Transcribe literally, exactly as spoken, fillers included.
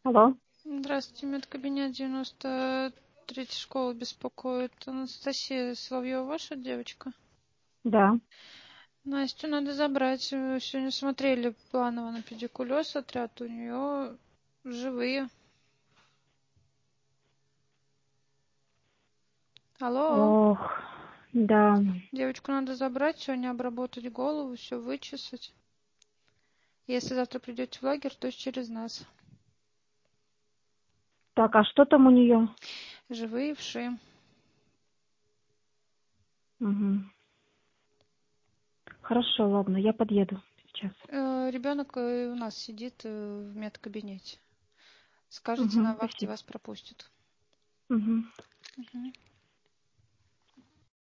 Алло. Здравствуйте, медкабинет девяносто третья школа беспокоит. Анастасия Соловьева, ваша девочка? Да. Настю надо забрать. Вы сегодня смотрели планово на педикулез, отряд у нее живые. Алло. Ох, да. Девочку надо забрать, сегодня обработать голову, все вычесать. Если завтра придете в лагерь, то через нас. Так, а что там у нее? Живые вши. Угу. Хорошо, ладно, я подъеду сейчас. Э, ребенок у нас сидит э, в медкабинете. Скажите, Угу, на вахте спасибо. вас пропустят. Угу. Угу.